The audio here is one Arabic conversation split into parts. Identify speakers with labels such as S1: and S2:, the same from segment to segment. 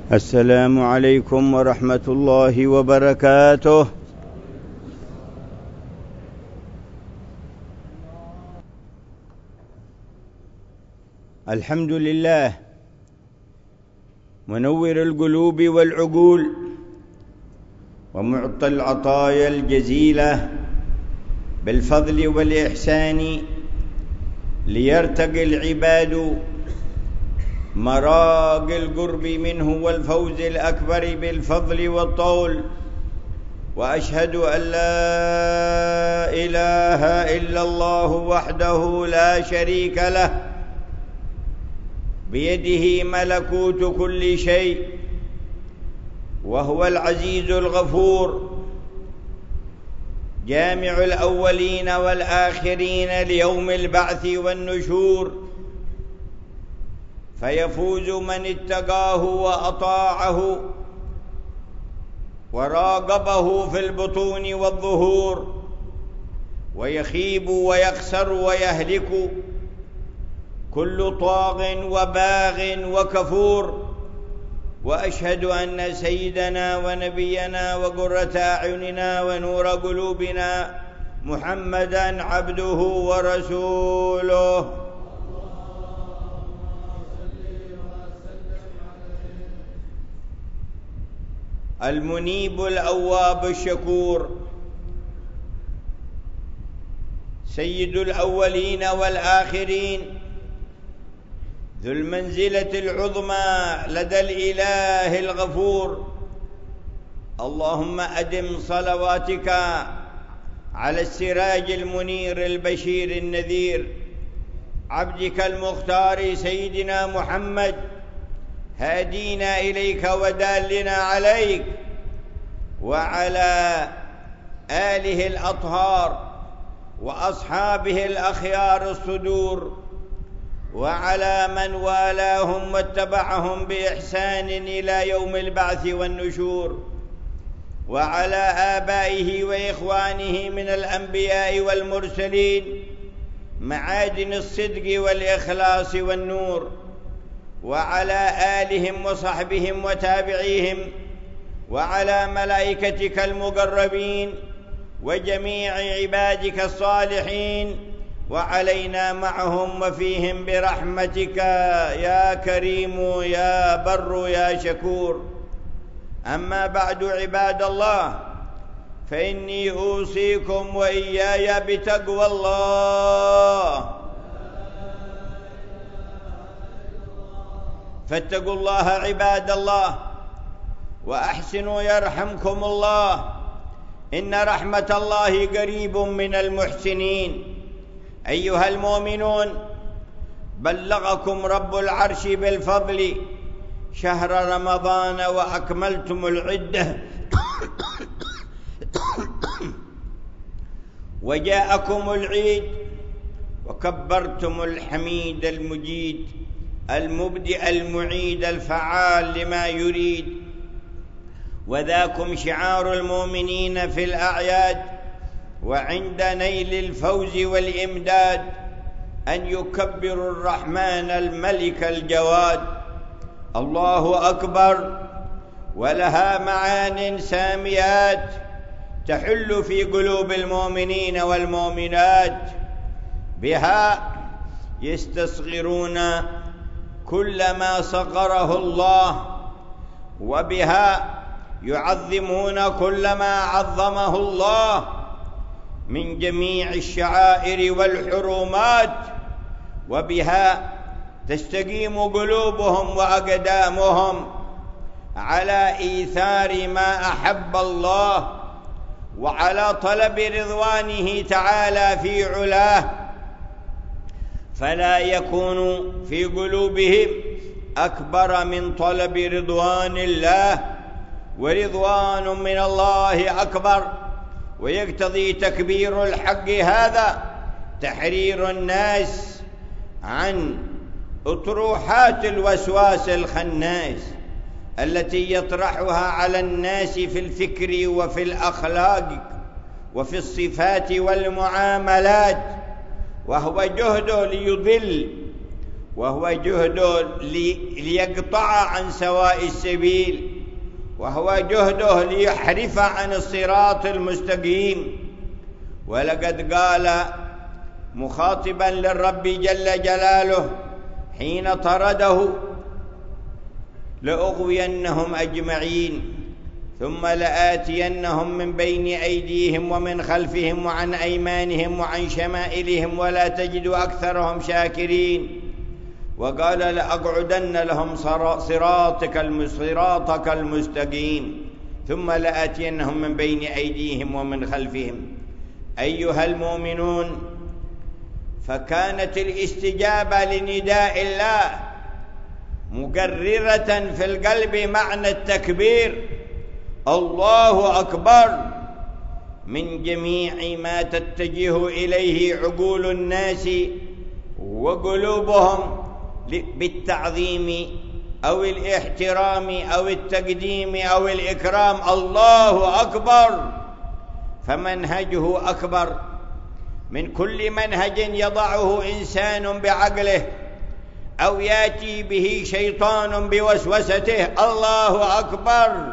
S1: السلام عليكم ورحمة الله وبركاته. الحمد لله منور القلوب والعقول ومعطي العطايا الجزيلة بالفضل والإحسان، ليرتقي العباد مراقي القرب منه والفوز الأكبر بالفضل والطول. وأشهد أن لا إله إلا الله وحده لا شريك له، بيده ملكوت كل شيء، وهو العزيز الغفور، جامع الأولين والآخرين ليوم البعث والنشور. فيفوز من اتقاه وأطاعه وراقبه في البطون والظهور، ويخيب ويخسر ويهلك كل طاغ وباغ وكفور. وأشهد أن سيدنا ونبينا وقرة أعيننا ونور قلوبنا محمدًا عبده ورسوله، المنيب الأواب الشكور، سيد الأولين والآخرين، ذو المنزلة العظمى لدى الإله الغفور. اللهم أدم صلواتك على السراج المنير البشير النذير، عبدك المختار سيدنا محمد، هادينا إليك ودالنا عليك، وعلى آله الأطهار وأصحابه الأخيار الصدور، وعلى من والاهم واتبعهم بإحسان إلى يوم البعث والنشور، وعلى آبائه وإخوانه من الأنبياء والمرسلين معادن الصدق والإخلاص والنور، وعلى آلهم وصحبهم وتابعيهم، وعلى ملائكتك المقربين وجميع عبادك الصالحين، وعلينا معهم وفيهم برحمتك يا كريم يا بر يا شكور. أما بعد عباد الله، فإني أوصيكم وإياي بتقوى الله، فاتقوا الله عباد الله وأحسنوا يرحمكم الله، إن رحمة الله قريب من المحسنين. أيها المؤمنون، بلغكم رب العرش بالفضل شهر رمضان وأكملتم العدة وجاءكم العيد وكبرتم الحميد المجيد المبدئ المعيد الفعال لما يريد. وذاكم شعار المؤمنين في الأعياد وعند نيل الفوز والإمداد، أن يكبروا الرحمن الملك الجواد. الله أكبر، ولها معان ساميات تحل في قلوب المؤمنين والمؤمنات، بها يستصغرون كل ما صغره الله، وبها يعظمون كل ما عظمه الله من جميع الشعائر والحرمات، وبها تستقيم قلوبهم وأقدامهم على إيثار ما أحب الله وعلى طلب رضوانه تعالى في علاه، فلا يكون في قلوبهم أكبر من طلب رضوان الله، ورضوان من الله أكبر. ويقتضي تكبير الحق هذا تحرير الناس عن أطروحات الوسواس الخناس التي يطرحها على الناس في الفكر وفي الأخلاق وفي الصفات والمعاملات، وهو جهده ليضل وهو جهده ليقطع عن سواء السبيل، وهو جهده ليحرف عن الصراط المستقيم. ولقد قال مخاطبا للرب جل جلاله حين طرده: لأغوينهم أجمعين ثم لآتينهم من بين أيديهم ومن خلفهم وعن أيمانهم وعن شمائلهم ولا تجد أكثرهم شاكرين. وقال: لأقعدن لهم صراطك المستقيم ثم لآتينهم من بين أيديهم ومن خلفهم. أيها المؤمنون، فكانت الاستجابة لنداء الله مقررة في القلب معنى التكبير: الله أكبر، من جميع ما تتجه إليه عقول الناس وقلوبهم بالتعظيم أو الاحترام أو التقديم أو الإكرام. الله أكبر، فمنهجه أكبر من كل منهج يضعه إنسان بعقله أو يأتي به شيطان بوسوسته. الله أكبر،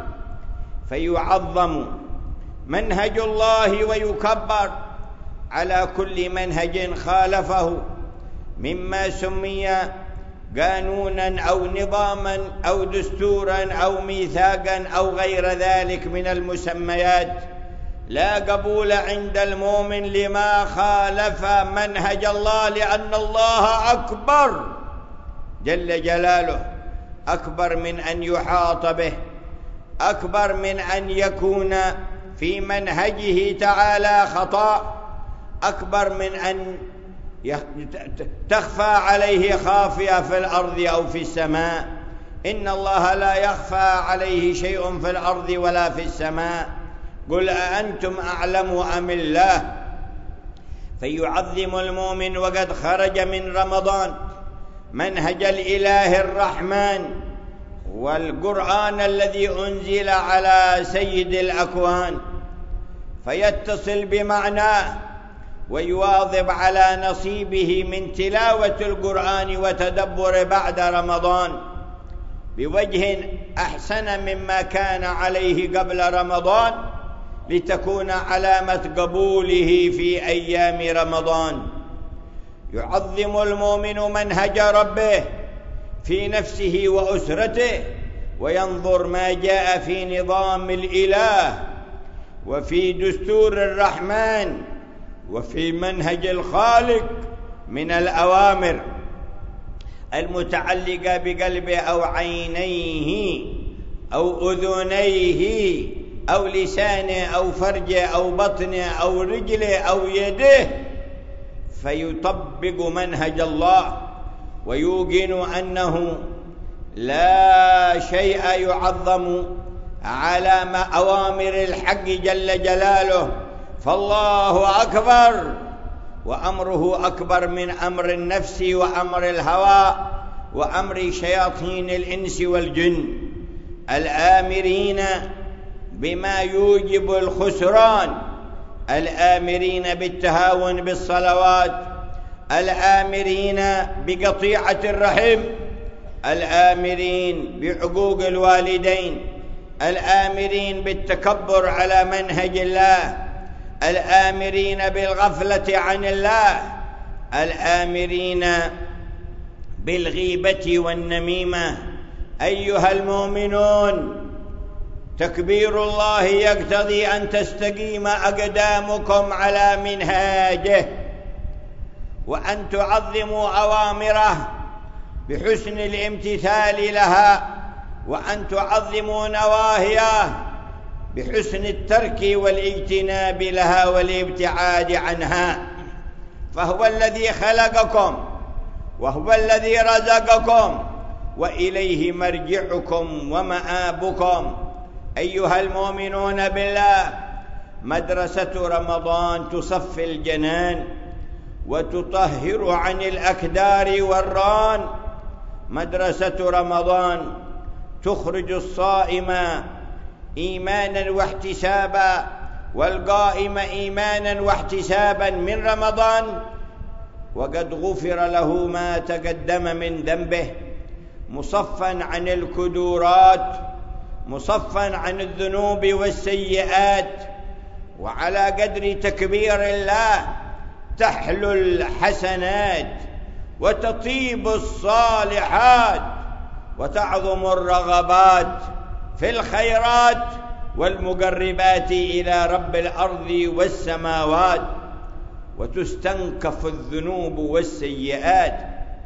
S1: فيعظم منهج الله ويكبر على كل منهج خالفه، مما سمي قانونا أو نظاما أو دستورا أو ميثاقا أو غير ذلك من المسميات. لا قبول عند المؤمن لما خالف منهج الله، لأن الله أكبر جل جلاله، أكبر من أن يحاط به، أكبر من أن يكون في منهجه تعالى خطأ، أكبر من أن تخفى عليه خافية في الأرض أو في السماء. إن الله لا يخفى عليه شيء في الأرض ولا في السماء. قل أأنتم أعلم أم الله؟ فيعظم المؤمن وقد خرج من رمضان منهج الإله الرحمن والقرآن الذي أنزل على سيد الأكوان، فيتصل بمعناه ويواظب على نصيبه من تلاوة القرآن وتدبر بعد رمضان بوجه أحسن مما كان عليه قبل رمضان، لتكون علامة قبوله في أيام رمضان. يعظم المؤمن منهج ربه في نفسه وأسرته، وينظر ما جاء في نظام الإله وفي دستور الرحمن وفي منهج الخالق من الأوامر المتعلقة بقلبه أو عينيه أو أذنيه أو لسانه أو فرجه أو بطنه أو رجله أو يده، فيطبق منهج الله ويوقن أنه لا شيء يعظم على أوامر الحق جل جلاله. فالله أكبر، وأمره أكبر من أمر النفس وأمر الهوى وأمر شياطين الإنس والجن الآمرين بما يوجب الخسران، الآمرين بالتهاون بالصلوات، الآمرين بقطيعة الرحم، الآمرين بعقوق الوالدين، الآمرين بالتكبر على منهج الله، الآمرين بالغفلة عن الله، الآمرين بالغيبة والنميمة. أيها المؤمنون، تكبير الله يقتضي أن تستقيم أقدامكم على منهاجه، وأن تعظموا أوامره بحسن الامتثال لها، وأن تعظموا نواهيه بحسن الترك والاجتناب لها والابتعاد عنها. فهو الذي خلقكم وهو الذي رزقكم وإليه مرجعكم ومآبكم. أيها المؤمنون بالله، مدرسة رمضان تصفي الجنان وتطهر عن الأكدار والران. مدرسة رمضان تخرج الصائم إيمانا واحتسابا والقائم إيمانا واحتسابا من رمضان وقد غفر له ما تقدم من ذنبه، مصفا عن الكدورات، مصفا عن الذنوب والسيئات. وعلى قدر تكبير الله تحلو الحسنات وتطيب الصالحات وتعظم الرغبات في الخيرات والمقربات إلى رب الأرض والسماوات، وتستنكف الذنوب والسيئات،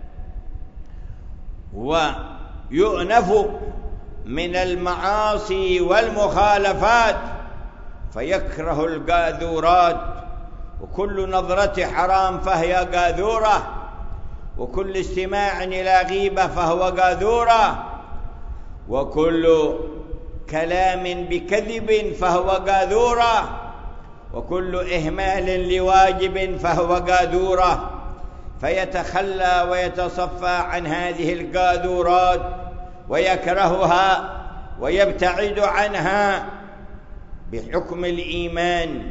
S1: ويؤنف من المعاصي والمخالفات، فيكره القاذورات، وكل نظرة حرام فهي قاذورة، وكل استماع إلى غيبة فهو قاذورة، وكل كلام بكذب فهو قاذورة، وكل إهمال لواجب فهو قاذورة. فيتخلى ويتصفى عن هذه القاذورات ويكرهها ويبتعد عنها بحكم الإيمان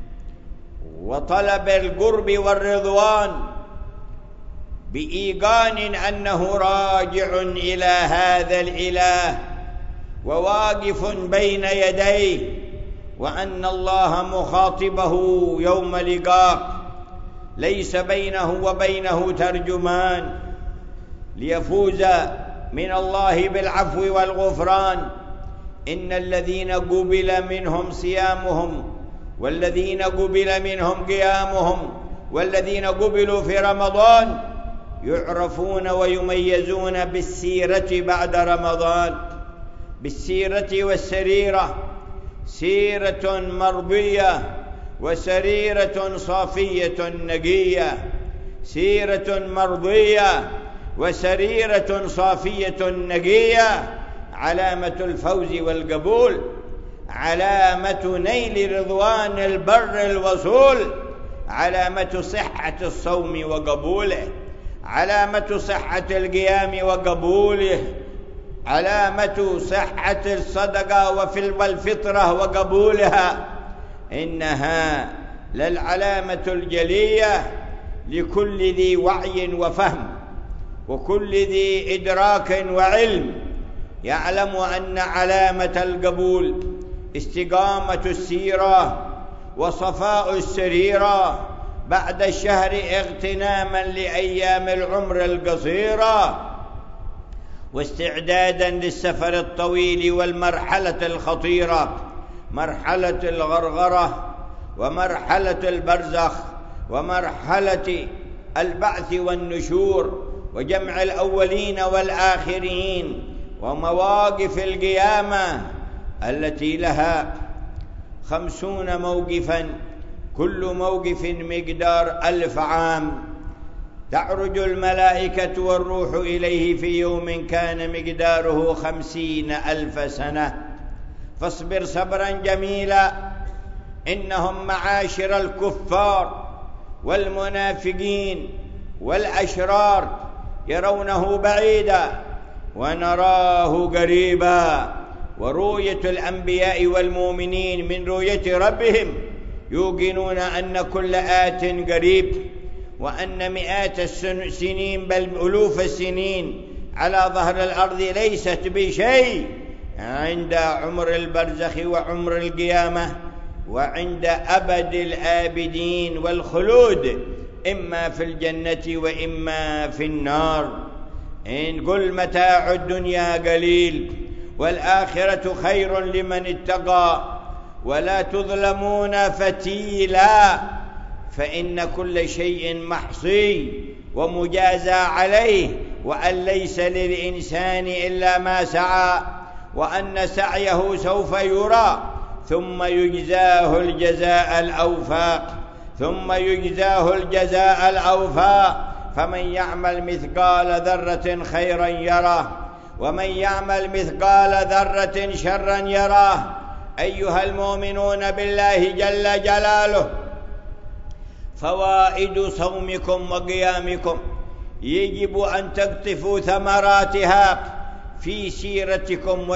S1: وطلب القرب والرضوان، بإيقان أنه راجع إلى هذا الإله وواقف بين يديه، وأن الله مخاطبه يوم لقاه، ليس بينه وبينه ترجمان، ليفوز من الله بالعفو والغفران. إن الذين قبل منهم صيامهم، والذين قبل منهم قيامهم، والذين قبلوا في رمضان يعرفون ويميزون بالسيرة بعد رمضان، بالسيرة والسريرة، سيرة مرضية وسريرة صافية نقية، سيرة مرضية وسريرة صافية نقية، علامة الفوز والقبول، علامة نيل رضوان البر الوصول، علامة صحة الصوم وقبوله، علامة صحة القيام وقبوله، علامة صحة الصدقة والفطرة وقبولها. إنها للعلامة الجلية لكل ذي وعي وفهم، وكل ذي إدراك وعلم، يعلم أن علامة القبول استقامة السيرة وصفاء السريرة بعد الشهر، اغتناما لأيام العمر القصيرة، واستعدادا للسفر الطويل والمرحلة الخطيرة، مرحلة الغرغرة ومرحلة البرزخ ومرحلة البعث والنشور وجمع الأولين والآخرين، ومواقف القيامة التي لها 50 موقفا، كل موقف مقدار 1000 عام. تعرج الملائكة والروح إليه في يوم كان مقداره 50,000 سنة، فاصبر صبرا جميلا. إنهم معاشر الكفار والمنافقين والأشرار يرونه بعيدا ونراه قريبا، ورؤية الأنبياء والمؤمنين من رؤية ربهم يوقنون أن كل آت قريب، وأن مئات السنين بل ألوف السنين على ظهر الأرض ليست بشيء عند عمر البرزخ وعمر القيامة، وعند أبد الآبدين والخلود، إما في الجنة وإما في النار. إن قل متاع الدنيا قليل والآخرة خير لمن اتقى ولا تظلمون فتيلا، فإن كل شيء محصي ومجازى عليه، وأن ليس للإنسان إلا ما سعى، وأن سعيه سوف يرى ثم يجزاه الجزاء الأوفى، ثم يجزاه الجزاء الأوفى. فمن يعمل مثقال ذرة خيرا يره، ومن يعمل مثقال ذرة شرا يره. أيها المؤمنون بالله جل جلاله، فوائد صومكم وقيامكم يجب أن تقطفوا ثمراتها في سيرتكم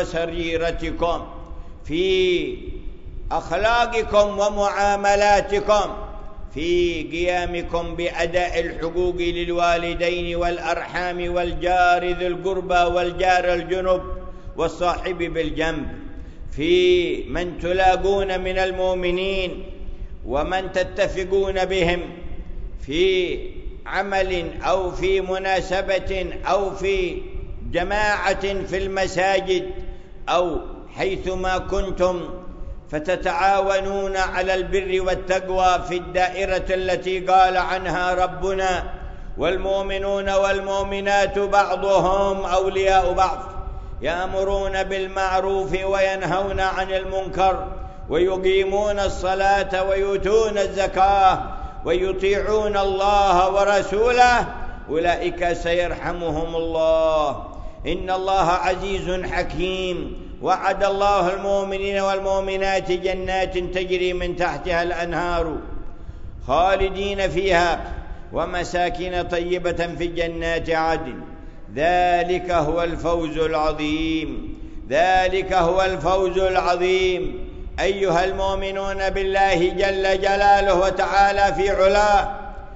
S1: وسريرتكم، في أخلاقكم ومعاملاتكم، في قيامكم بأداء الحقوق للوالدين والأرحام والجار ذي القربى والجار الجنب والصاحب بالجنب، في من تلاقون من المؤمنين ومن تتفقون بهم في عمل أو في مناسبة أو في جماعة في المساجد أو حيثما كنتم، فتتعاونون على البر والتقوى في الدائرة التي قال عنها ربنا: والمؤمنون والمؤمنات بعضهم أولياء بعض يأمرون بالمعروف وينهون عن المنكر ويقيمون الصلاة ويؤتون الزكاة ويطيعون الله ورسوله أولئك سيرحمهم الله، إن الله عزيز حكيم. وعد الله المؤمنين والمؤمنات جنات تجري من تحتها الأنهار خالدين فيها ومساكن طيبة في جنات عدن، ذلك هو الفوز العظيم، ذلك هو الفوز العظيم. أيها المؤمنون بالله جل جلاله وتعالى في علاه،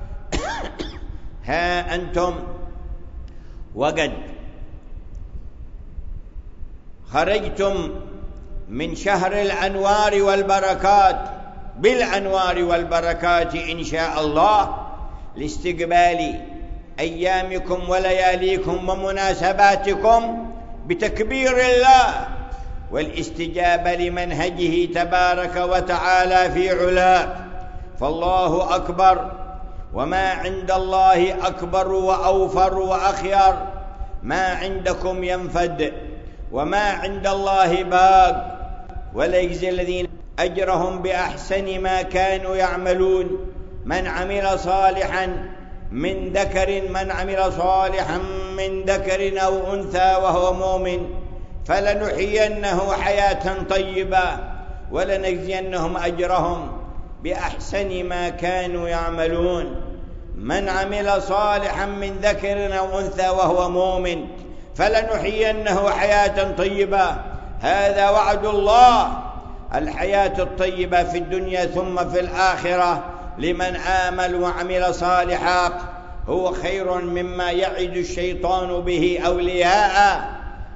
S1: ها أنتم وقد خرجتم من شهر الأنوار والبركات بالأنوار والبركات إن شاء الله لاستقبال أيامكم ولياليكم ومناسباتكم بتكبير الله والاستجابة لمنهجه تبارك وتعالى في علاه. فالله أكبر، وما عند الله أكبر وأوفر وأخير. ما عندكم ينفد وما عند الله باق، وليجزي الذين أجرهم بأحسن ما كانوا يعملون. من عمل صالحا من ذكر أو أنثى وهو مؤمن فلنحيينه حياة طيبة ولنجزينهم أجرهم بأحسن ما كانوا يعملون. من عمل صالحا من ذكر أو أنثى وهو مؤمن فلنحيينه حياة طيبة، هذا وعد الله، الحياة الطيبة في الدنيا ثم في الآخرة لمن آمن وعمل صالحا هو خير مما يعد الشيطان به أولياء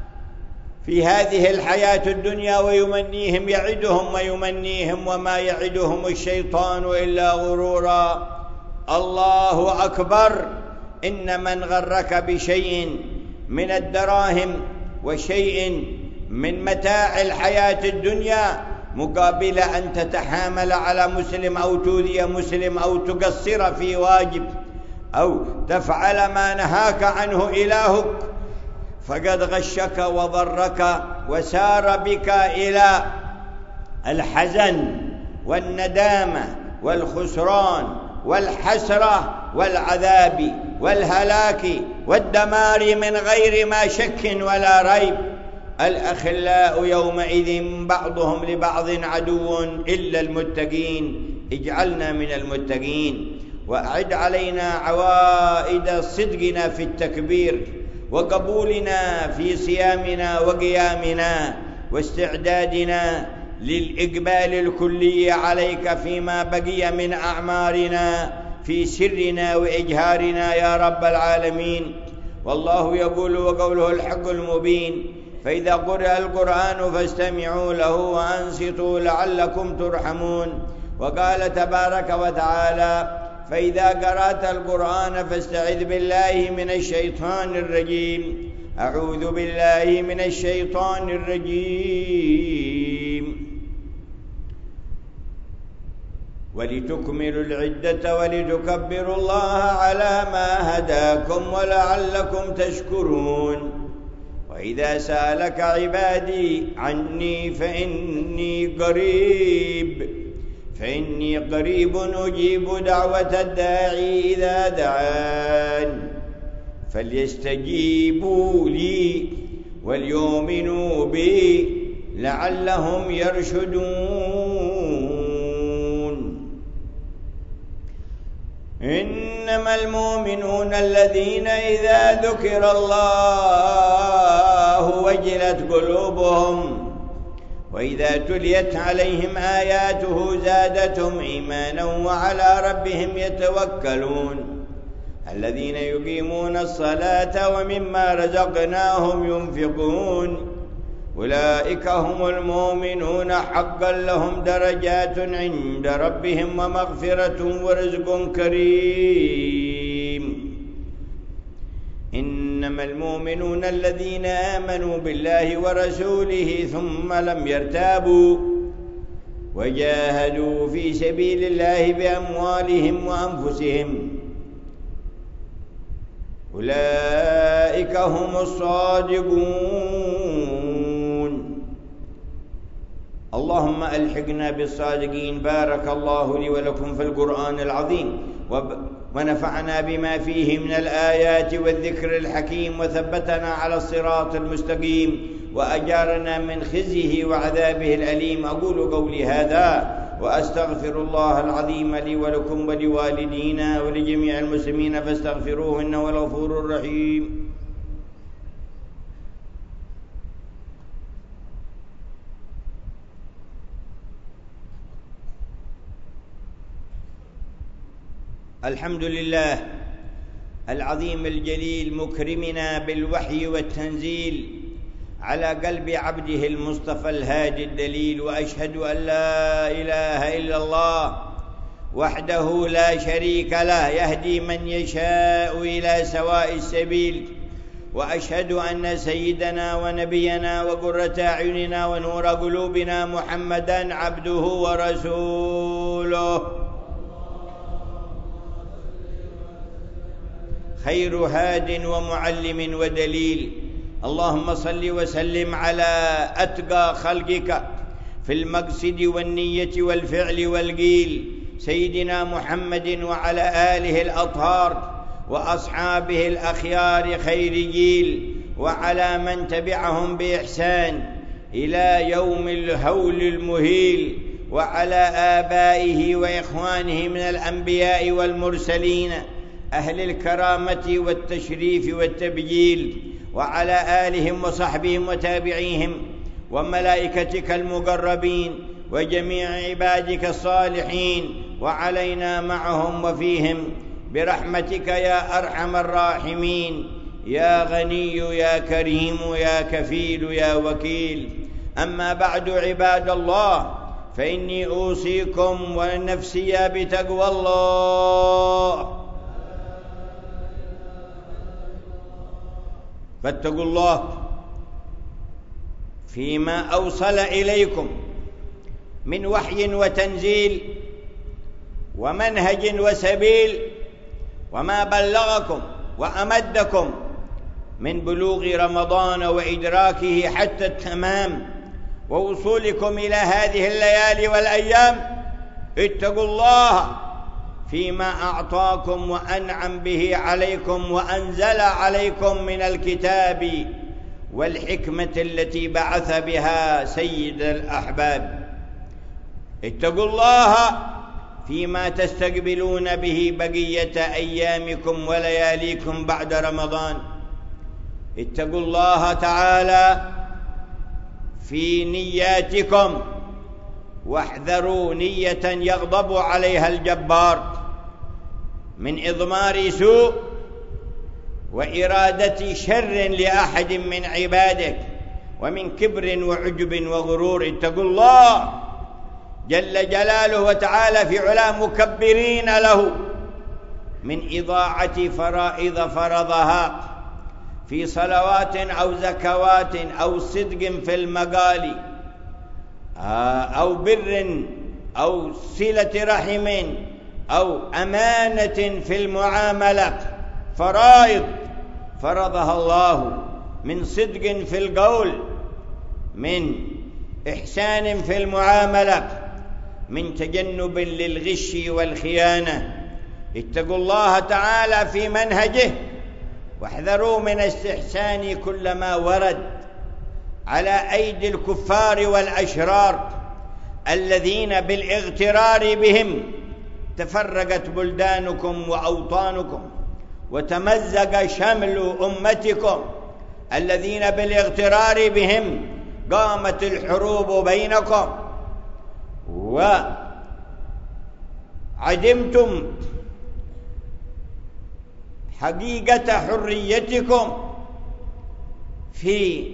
S1: في هذه الحياة الدنيا ويمنيهم، يعدهم ويمنيهم وما يعدهم الشيطان إلا غرورا. الله أكبر. إن من غرك بشيء من الدراهم وشيء من متاع الحياة الدنيا مقابل أن تتحامل على مسلم أو تؤذي مسلم أو تقصر في واجب أو تفعل ما نهاك عنه إلهك، فقد غشك وضرك وسار بك إلى الحزن والندامة والخسران والحسرة والعذاب والهلاك والدمار من غير ما شك ولا ريب. الأخلاء يومئذ بعضهم لبعض عدو إلا المتقين، اجعلنا من المتقين. وأعد علينا عوائد صدقنا في التكبير وقبولنا في صيامنا وقيامنا واستعدادنا للإقبال الكلي عليك فيما بقي من أعمارنا في سرنا وإجهارنا يا رب العالمين. والله يقول وقوله الحق المبين: فإذا قرأ القرآن فاستمعوا له وأنصتوا لعلكم ترحمون. وقال تبارك وتعالى: فإذا قرأت القرآن فاستعذ بالله من الشيطان الرجيم. أعوذ بالله من الشيطان الرجيم. ولتكملوا العدة ولتكبروا الله على ما هداكم ولعلكم تشكرون. وإذا سألك عبادي عني فإني قريب أجيب دعوة الداعي إذا دعان فليستجيبوا لي وليؤمنوا بي لعلهم يرشدون. إنما المؤمنون الذين إذا ذكر الله وجلت قلوبهم وإذا تليت عليهم آياته زادتهم إيمانا وعلى ربهم يتوكلون الذين يقيمون الصلاة ومما رزقناهم ينفقون أولئك هم المؤمنون حقا لهم درجات عند ربهم ومغفرة ورزق كريم. إنما المؤمنون الذين آمنوا بالله ورسوله ثم لم يرتابوا وجاهدوا في سبيل الله بأموالهم وأنفسهم أولئك هم الصادقون. اللهم ألحقنا بالصادقين. بارك الله لي ولكم في القرآن العظيم ونفعنا بما فيه من الآيات والذكر الحكيم وثبتنا على الصراط المستقيم وأجارنا من خزيه وعذابه الأليم. أقول قولي هذا وأستغفر الله العظيم لي ولكم ولوالدينا ولجميع المسلمين فاستغفروه إنه هو الغفور الرحيم. الحمد لله العظيم الجليل مكرمنا بالوحي والتنزيل على قلب عبده المصطفى الهادي الدليل. وأشهد أن لا إله إلا الله وحده لا شريك له يهدي من يشاء إلى سواء السبيل. وأشهد أن سيدنا ونبينا وقرة أعيننا ونور قلوبنا محمدا عبده ورسوله خير هاد ومعلم ودليل. اللهم صل وسلم على أتقى خلقك في المقصد والنية والفعل والقيل سيدنا محمد وعلى آله الأطهار وأصحابه الأخيار خير جيل وعلى من تبعهم بإحسان إلى يوم الهول المهيل وعلى آبائه وإخوانه من الأنبياء والمرسلين أهل الكرامة والتشريف والتبجيل وعلى آلهم وصحبهم وتابعيهم وملائكتك المقربين وجميع عبادك الصالحين وعلينا معهم وفيهم برحمتك يا أرحم الراحمين يا غني يا كريم يا كفيل يا وكيل. أما بعد عباد الله فإني أوصيكم ونفسي بتقوى الله. فاتقوا الله فيما أوصل إليكم من وحي وتنزيل ومنهج وسبيل وما بلغكم وأمدكم من بلوغ رمضان وإدراكه حتى التمام ووصولكم إلى هذه الليالي والأيام. اتقوا الله فيما أعطاكم وأنعم به عليكم وأنزل عليكم من الكتاب والحكمة التي بعث بها سيد الأحباب. اتقوا الله فيما تستقبلون به بقية أيامكم ولياليكم بعد رمضان. اتقوا الله تعالى في نياتكم واحذروا نية يغضب عليها الجبار من إضمار سوء وإرادة شر لأحد من عبادك ومن كبر وعجب وغرور. اتقوا الله جل جلاله وتعالى في علا مكبرين له من إضاعة فرائض فرضها في صلوات أو زكوات أو صدق في المقال أو بر أو صلة رحم أو أمانة في المعاملة. فرائض فرضها الله من صدق في القول من إحسان في المعاملة من تجنب للغش والخيانة. اتقوا الله تعالى في منهجه واحذروا من استحسان كل ما ورد على أيدي الكفار والأشرار الذين بالاغترار بهم تفرقت بلدانكم وأوطانكم وتمزق شمل أمتكم. الذين بالاغترار بهم قامت الحروب بينكم وعدمتم حقيقة حريتكم في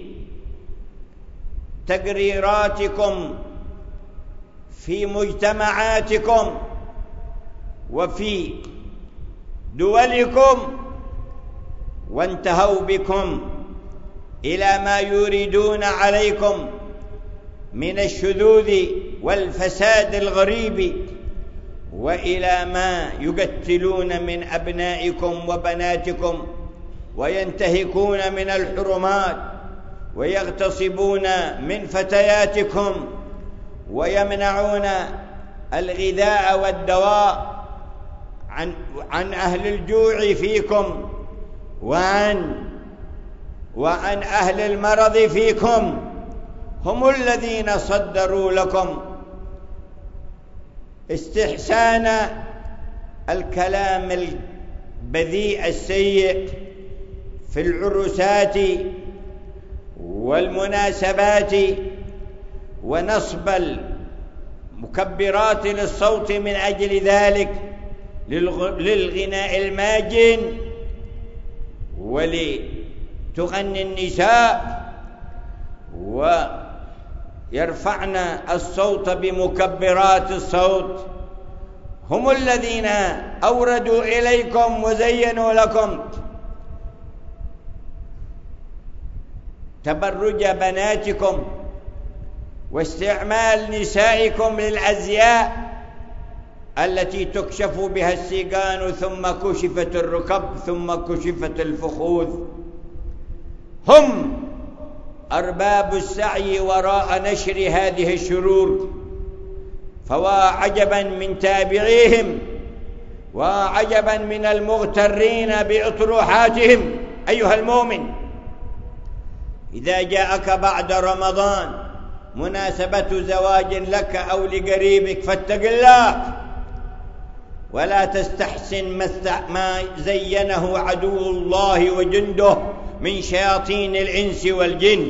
S1: تقريراتكم في مجتمعاتكم وفي دولكم، وانتهوا بكم إلى ما يريدون عليكم من الشذوذ والفساد الغريب، وإلى ما يقتلون من أبنائكم وبناتكم وينتهكون من الحرمات ويغتصبون من فتياتكم ويمنعون الغذاء والدواء عن أهل الجوع فيكم وعن أهل المرض فيكم. هم الذين صدروا لكم استحسان الكلام البذيء السيء في العرسات والمناسبات، ونصب المكبرات للصوت من أجل ذلك للغناء الماجن، ولتغني النساء ويرفعن الصوت بمكبرات الصوت. هم الذين أوردوا إليكم وزينوا لكم تبرج بناتكم واستعمال نسائكم للأزياء التي تكشف بها السيقان، ثم كشفت الركب، ثم كشفت الفخوذ. هم أرباب السعي وراء نشر هذه الشرور، فوا عجبا من تابعيهم وعجبا من المغترين بأطروحاتهم. أيها المؤمن، إذا جاءك بعد رمضان مناسبة زواج لك أو لقريبك فاتق الله، ولا تستحسن ما زينه عدو الله وجنده من شياطين الإنس والجن.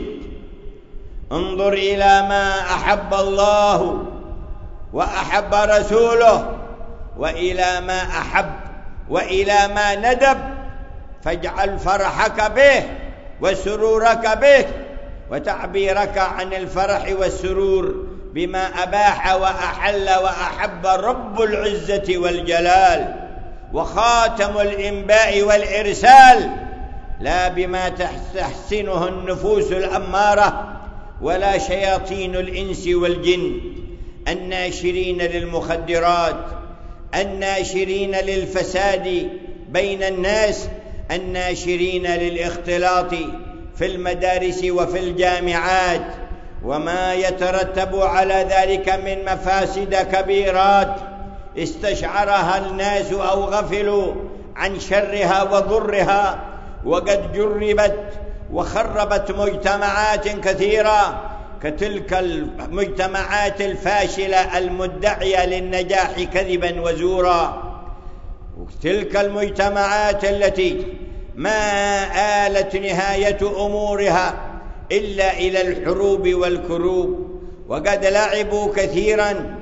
S1: انظر إلى ما أحب الله وأحب رسوله، وإلى ما أحب وإلى ما ندب، فاجعل فرحك به وسرورك به وتعبيرك عن الفرح والسرور بما أباح وأحل وأحب رب العزة والجلال وخاتم الإنباء والإرسال، لا بما تستحسنه النفوس الأمارة ولا شياطين الإنس والجن الناشرين للمخدرات، الناشرين للفساد بين الناس، الناشرين للاختلاط في المدارس وفي الجامعات، وما يترتب على ذلك من مفاسد كبيرات استشعرها الناس أو غفلوا عن شرها وضرها، وقد جربت وخربت مجتمعات كثيرة كتلك المجتمعات الفاشلة المدعية للنجاح كذبا وزورا، وتلك المجتمعات التي ما آلت نهاية أمورها إلا إلى الحروب والكروب، وقد لعبوا كثيرا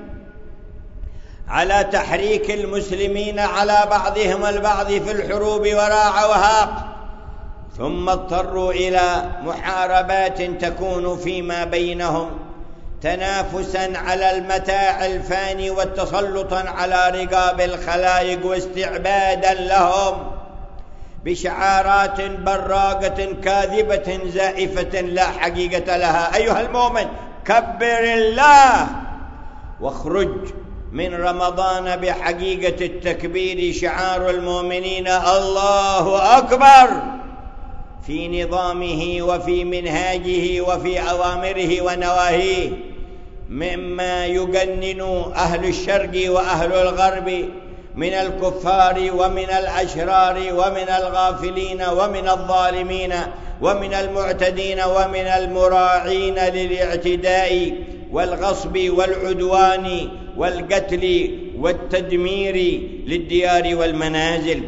S1: على تحريك المسلمين على بعضهم البعض في الحروب وراعوها، ثم اضطروا إلى محاربات تكون فيما بينهم تنافسا على المتاع الفاني وتسلطا على رقاب الخلائق واستعبادا لهم بشعارات براقة كاذبة زائفة لا حقيقة لها. أيها المؤمن، كبر الله واخرج من رمضان بحقيقة التكبير. شعار المؤمنين الله أكبر في نظامه وفي منهاجه وفي أوامره ونواهيه، مما يجنن أهل الشرق وأهل الغرب من الكفار ومن الأشرار ومن الغافلين ومن الظالمين ومن المعتدين ومن المراعين للاعتداء والغصب والعدوان والقتل والتدمير للديار والمنازل.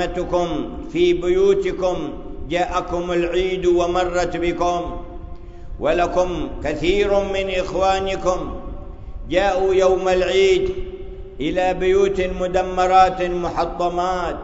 S1: عامتكم في بيوتكم جاءكم العيد ومرت بكم، ولكم كثير من إخوانكم جاءوا يوم العيد إلى بيوت مدمرات محطمات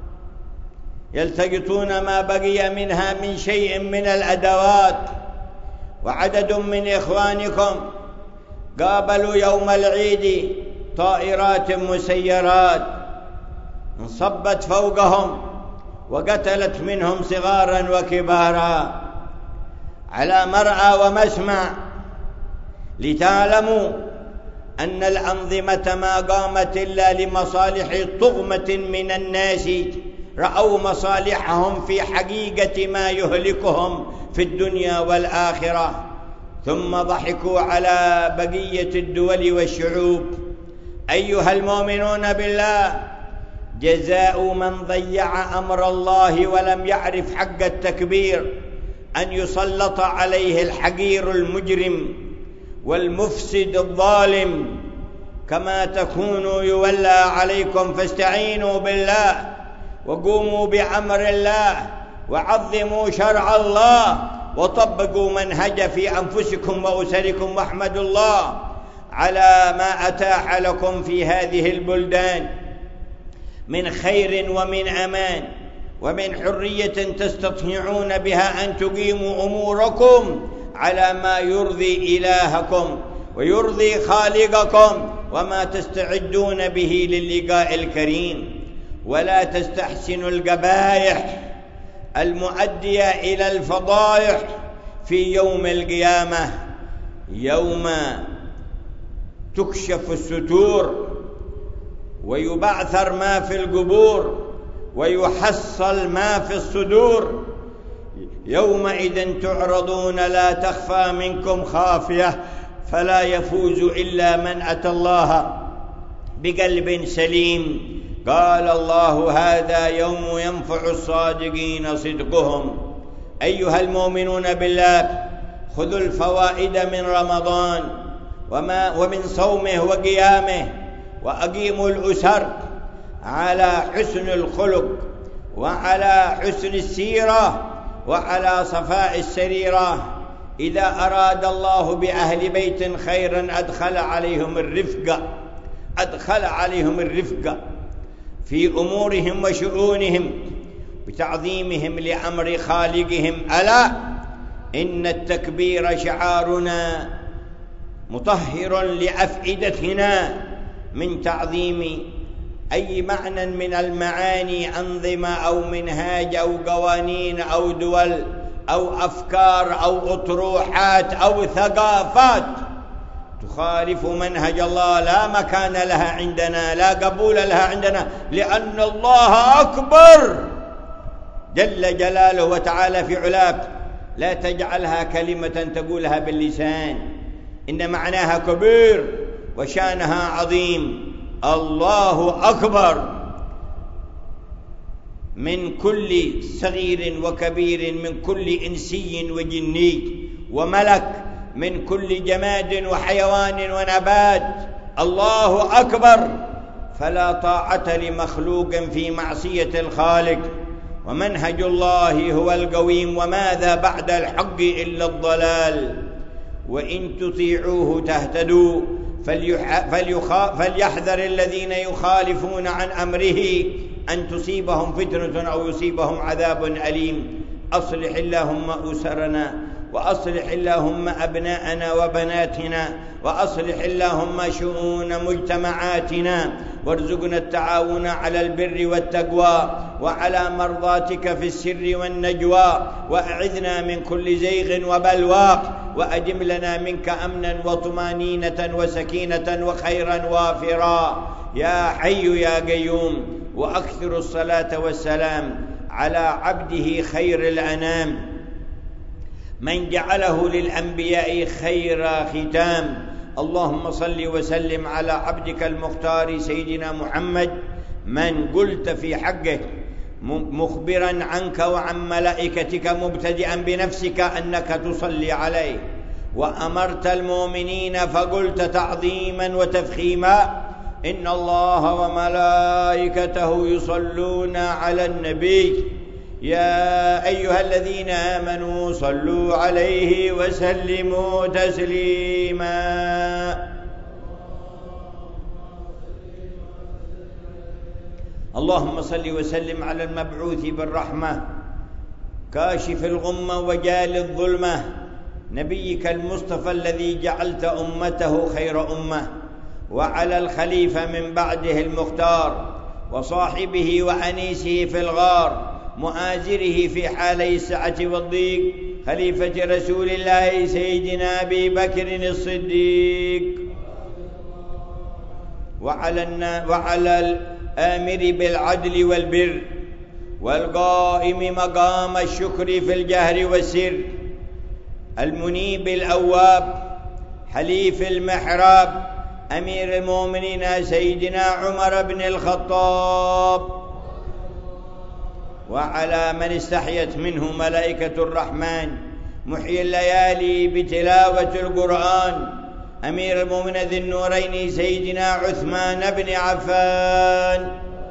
S1: يلتقطون ما بقي منها من شيء من الأدوات، وعدد من إخوانكم قابلوا يوم العيد طائرات مسيرات انصبت فوقهم وقتلت منهم صغارا وكبارا. على مرأى ومسمع لتعلموا أن الأنظمة ما قامت إلا لمصالح طغمة من الناس رأوا مصالحهم في حقيقة ما يهلكهم في الدنيا والآخرة، ثم ضحكوا على بقية الدول والشعوب. أيها المؤمنون بالله، جزاء من ضيع أمر الله ولم يعرف حق التكبير أن يسلط عليه الحقير المجرم والمفسد الظالم، كما تكونوا يولى عليكم. فاستعينوا بالله وقوموا بأمر الله وعظموا شرع الله وطبقوا منهج في أنفسكم وأسركم، واحمدوا الله على ما أتاح لكم في هذه البلدان من خير ومن أمان ومن حرية تستطيعون بها أن تقيموا أموركم على ما يرضي إلهكم ويرضي خالقكم وما تستعدون به للقاء الكريم. ولا تستحسنوا القبائح المؤدية إلى الفضائح في يوم القيامة، يوم تكشف الستور ويبعثر ما في القبور ويحصل ما في الصدور. يومئذ تعرضون لا تخفى منكم خافية، فلا يفوز إلا من أتى الله بقلب سليم. قال الله: هذا يوم ينفع الصادقين صدقهم. أيها المؤمنون بالله، خذوا الفوائد من رمضان ومن صومه وقيامه، وأقيموا الأسر على حسن الخلق وعلى حسن السيرة وعلى صفاء السريرة. إذا أراد الله بأهل بيت خيرا أدخل عليهم الرفق في أمورهم وشؤونهم بتعظيمهم لأمر خالقهم. ألا إن التكبير شعارنا مطهر لأفئدتنا من تعظيم أي معنى من المعاني، أنظمة أو منهاج أو قوانين أو دول أو أفكار أو أطروحات أو ثقافات تخالف منهج الله، لا مكان لها عندنا، لا قبول لها عندنا، لأن الله أكبر جل جلاله وتعالى في علاك. لا تجعلها كلمة تقولها باللسان، إن معناها كبير وشانها عظيم. الله أكبر من كل صغير وكبير، من كل إنسي وجني وملك، من كل جماد وحيوان ونبات. الله أكبر. فلا طاعة لمخلوق في معصية الخالق، ومنهج الله هو القويم، وماذا بعد الحق إلا الضلال، وإن تطيعوه تهتدوا. فليحذر الذين يخالفون عن أمره أن تصيبهم فتنة أو يصيبهم عذاب أليم. أصلح اللهم أسرنا، وأصلح اللهم أبناءنا وبناتنا، وأصلح اللهم شؤون مجتمعاتنا، وارزقنا التعاون على البر والتقوى وعلى مرضاتك في السر والنجوى، وأعذنا من كل زيغ وبلوى، وأدم لنا منك أمنا وطمانينة وسكينة وخيرا وافرا يا حي يا قيوم. وأكثر الصلاة والسلام على عبده خير الأنام من جعله للأنبياء خير ختام. اللهم صل وسلم على عبدك المختار سيدنا محمد، من قلت في حقه مخبرا عنك وعن ملائكتك مبتدئا بنفسك أنك تصلي عليه، وأمرت المؤمنين فقلت تعظيما وتفخيما: إن الله وملائكته يصلون على النبي يا أيها الذين آمنوا صلوا عليه وسلموا تسليما. اللهم صل وسلم على المبعوث بالرحمة كاشف الغمة وجال الظلمة، نبيك المصطفى الذي جعلت أمته خير أمة، وعلى الخليفة من بعده المختار، وصاحبه وأنيسه في الغار، مؤازره في حالي السعة والضيق، خليفة رسول الله سيدنا أبي بكر الصديق، وعلى الآمر بالعدل والبر، والقائم مقام الشكر في الجهر والسر، المنيب الأواب، حليف المحراب، أمير المؤمنين سيدنا عمر بن الخطاب، وعلى من استحيت منه ملائكة الرحمن محيي الليالي بتلاوة القرآن، أمير المؤمنين ذي النورين سيدنا عثمان بن عفان،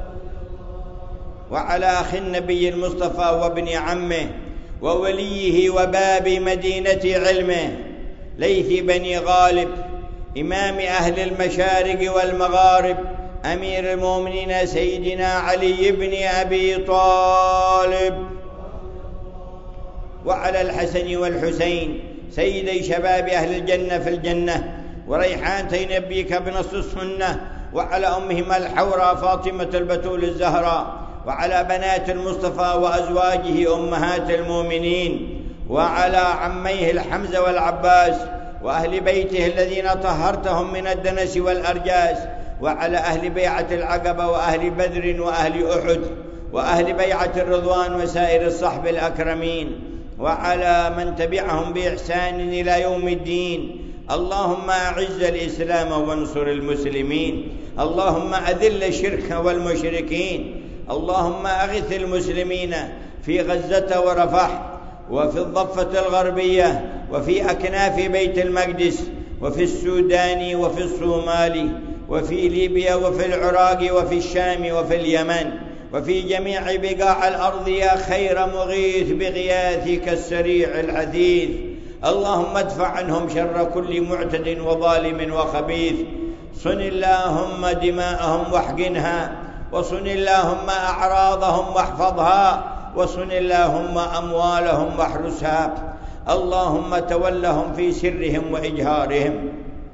S1: وعلى أخي النبي المصطفى وابن عمه ووليه وباب مدينة علمه، ليث بني غالب، إمام أهل المشارق والمغارب، أمير المؤمنين سيدنا علي بن أبي طالب، وعلى الحسن والحسين سيدي شباب أهل الجنة في الجنة، وريحانتي نبيك بنص السنة، وعلى أمهما الحوراء فاطمة البتول الزهراء، وعلى بنات المصطفى وأزواجه أمهات المؤمنين، وعلى عميه الحمزة والعباس، وأهل بيته الذين طهرتهم من الدنس والأرجاس، وعلى أهل بيعة العقبة وأهل بدر وأهل أحد وأهل بيعة الرضوان وسائر الصحب الأكرمين، وعلى من تبعهم بإحسان إلى يوم الدين. اللهم أعز الإسلام وانصر المسلمين، اللهم أذل الشرك والمشركين، اللهم أغث المسلمين في غزة ورفح، وفي الضفة الغربية، وفي أكناف بيت المقدس، وفي السودان، وفي الصومال، وفي ليبيا، وفي العراق، وفي الشام، وفي اليمن، وفي جميع بقاع الأرض يا خير مغيث بغياثك السريع العثيث. اللهم ادفع عنهم شر كل معتد وظالم وخبيث، صن اللهم دماءهم واحقنها، وصن اللهم أعراضهم واحفظها، وصن اللهم أموالهم واحرسها. اللهم تولهم في سرهم وإجهارهم،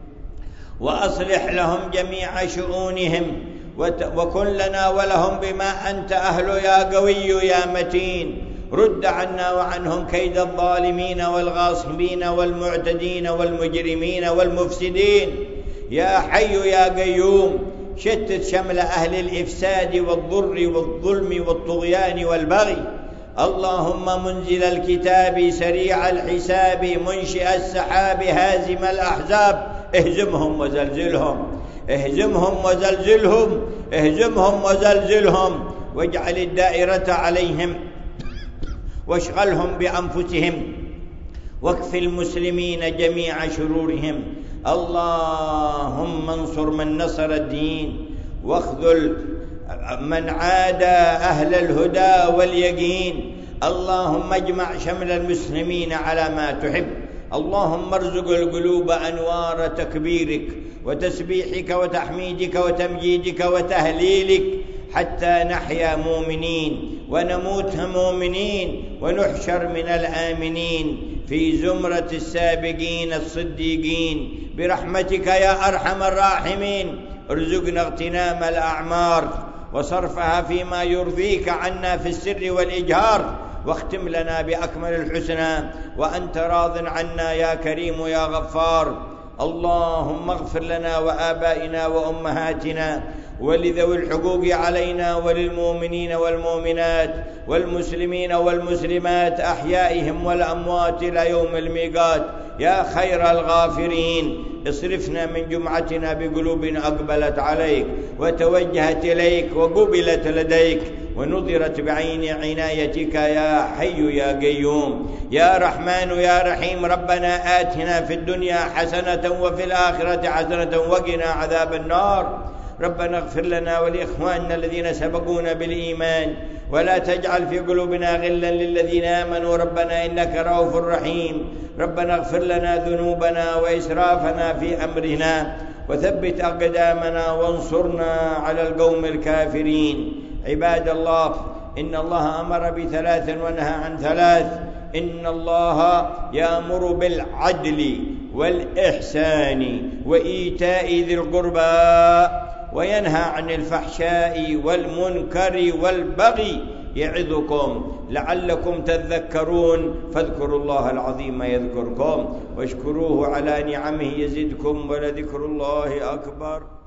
S1: وأصلح لهم جميع شؤونهم، وكن لنا ولهم بما أنت أهل يا قوي يا متين. رد عنا وعنهم كيد الظالمين والغاصبين والمعتدين والمجرمين والمفسدين يا حي يا قيوم. شتت شمل أهل الإفساد والضر والظلم والطغيان والبغي. اللهم منزل الكتاب سريع الحساب منشئ السحاب هازم الأحزاب اهزمهم وزلزلهم، اهزمهم وزلزلهم، اهزمهم وزلزلهم، واجعل الدائرة عليهم واشغلهم بأنفسهم، واكف المسلمين جميع شرورهم. اللهم انصر من نصر الدين، واخذل من عادى أهل الهدى واليقين. اللهم اجمع شمل المسلمين على ما تحب. اللهم ارزق القلوب أنوار تكبيرك وتسبيحك وتحميدك وتمجيدك وتهليلك، حتى نحيا مؤمنين ونموت مؤمنين ونحشر من الآمنين في زمرة السابقين الصديقين برحمتك يا أرحم الراحمين. ارزقنا اغتنام الأعمار وصرفها فيما يرضيك عنا في السر والإجهار، واختم لنا بأكمل الحسنى وأنت راض عنا يا كريم يا غفار. اللهم اغفر لنا وآبائنا وأمهاتنا ولذوي الحقوق علينا وللمؤمنين والمؤمنات والمسلمين والمسلمات أحيائهم والأموات إلى يوم الميقات يا خير الغافرين. اصرفنا من جمعتنا بقلوب أقبلت عليك وتوجهت إليك وقبلت لديك ونظرت بعين عنايتك يا حي يا قيوم يا رحمن يا رحيم. ربنا آتنا في الدنيا حسنة وفي الآخرة حسنة وقنا عذاب النار. ربنا اغفر لنا ولإخواننا الذين سبقونا بالإيمان ولا تجعل في قلوبنا غلا للذين آمنوا ربنا إنك رؤوف رحيم. ربنا اغفر لنا ذنوبنا وإسرافنا في أمرنا وثبت أقدامنا وانصرنا على القوم الكافرين. عباد الله، إن الله أمر ب3 ونهى عن 3. إن الله يأمر بالعدل والإحسان وإيتاء ذي القربى وينهى عن الفحشاء والمنكر والبغي يعظكم لعلكم تذكرون. فاذكروا الله العظيم يذكركم واشكروه على نعمه يزدكم ولذكر الله أكبر.